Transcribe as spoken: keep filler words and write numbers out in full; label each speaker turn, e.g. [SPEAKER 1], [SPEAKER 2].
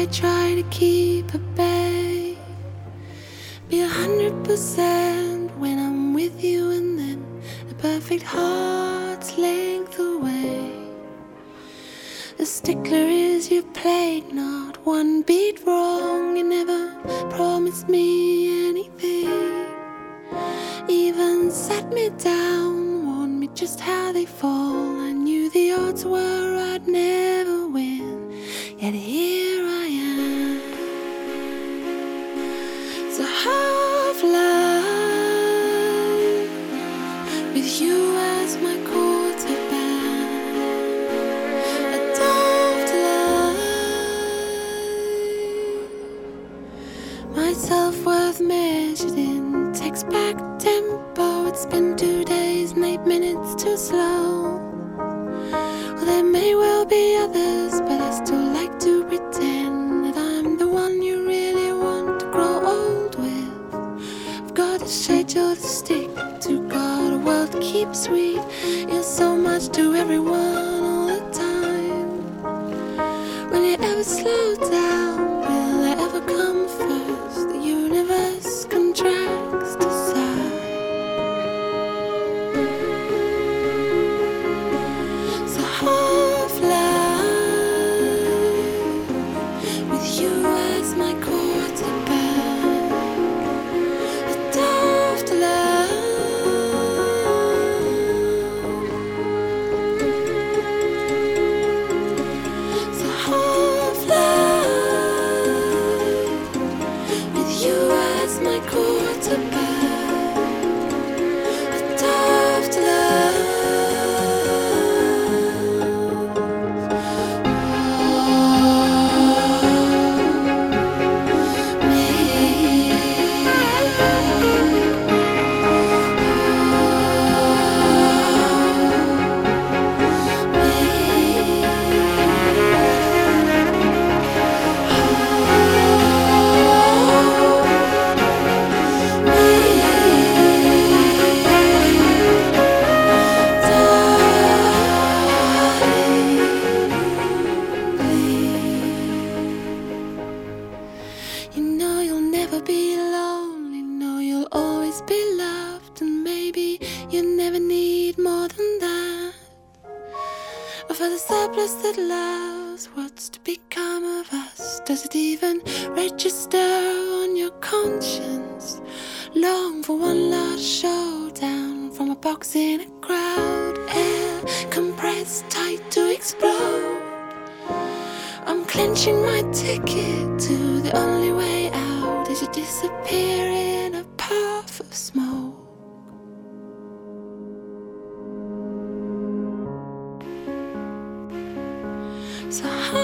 [SPEAKER 1] I try to keep at bay. Be a hundred percent when I'm with you, and then a perfect heart's length away. The stickler is you played, not one beat wrong. You never promised me anything, even sat me down, warned me just how they fall. I knew the odds were I'd never win, yet here I am. So half love, with you as my quarterback. A daft love, my self-worth measured in text-back tempo. It's been two days and eight minutes too slow. Well, there may well be others, but I still like to pretend that I'm the one you really want to grow old with. I've got a schedule to stick to, got a world to keep sweet. You're so much to everyone all the time. Will you ever slow down? Will I ever come first? The universe contracts to sigh. So half life, with you as my quarterback. A daft love. So half life, with you as my quarterback. A daft love. You know you'll never be lonely, know you'll always be loved, and maybe you never need more than that. Or for the surplus that loves, what's to become of us? Does it even register on your conscience? Long for one last showdown from a box in a crowd, air compressed tight to explode. I'm clenching my ticket to the only way out as you disappear in a puff of smoke. So